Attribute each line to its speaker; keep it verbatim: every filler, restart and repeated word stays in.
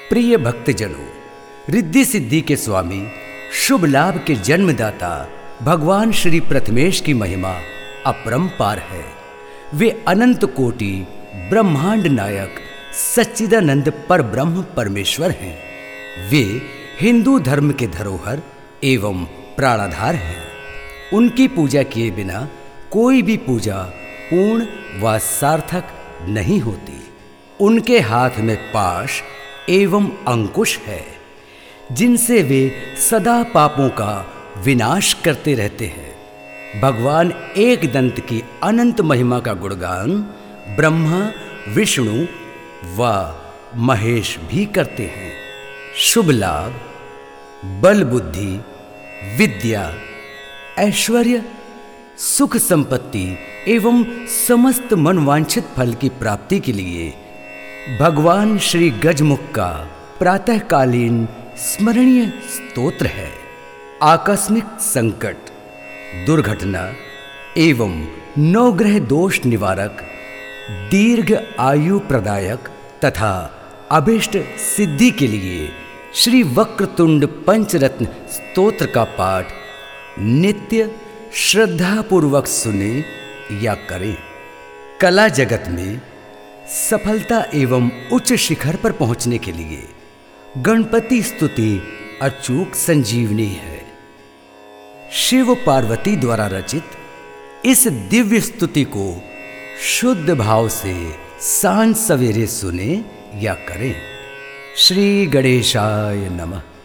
Speaker 1: प्रिय भक्तजनों, रिद्धि सिद्धि के स्वामी, शुभ लाभ के जन्मदाता भगवान श्री प्रथमेश की महिमा अपरंपार है। वे अनंत कोटि ब्रह्मांड नायक सच्चिदानंद पर ब्रह्म परमेश्वर हैं। वे हिंदू धर्म के धरोहर एवं प्राणाधार हैं। उनकी पूजा किए बिना कोई भी पूजा पूर्ण व सार्थक नहीं होती। उनके हाथ में पाश एवं अंकुश है, जिनसे वे सदा पापों का विनाश करते रहते हैं। भगवान एक दंत की अनंत महिमा का गुणगान ब्रह्मा, विष्णु व महेश भी करते हैं। शुभ लाभ, बल बुद्धि, विद्या, ऐश्वर्य, सुख संपत्ति एवं समस्त मनवांछित फल की प्राप्ति के लिए भगवान श्री गजमुख का प्रातःकालीन स्मरणीय स्तोत्र है। आकस्मिक संकट, दुर्घटना एवं नवग्रह दोष निवारक, दीर्घ आयु प्रदायक तथा अभिष्ट सिद्धि के लिए श्री वक्रतुंड पंचरत्न स्तोत्र का पाठ नित्य श्रद्धापूर्वक सुने या करें। कला जगत में सफलता एवं उच्च शिखर पर पहुंचने के लिए गणपति स्तुति अचूक संजीवनी है। शिव पार्वती द्वारा रचित इस दिव्य स्तुति को शुद्ध भाव से सांझ सवेरे सुने या करें। श्री गणेशाय नमः।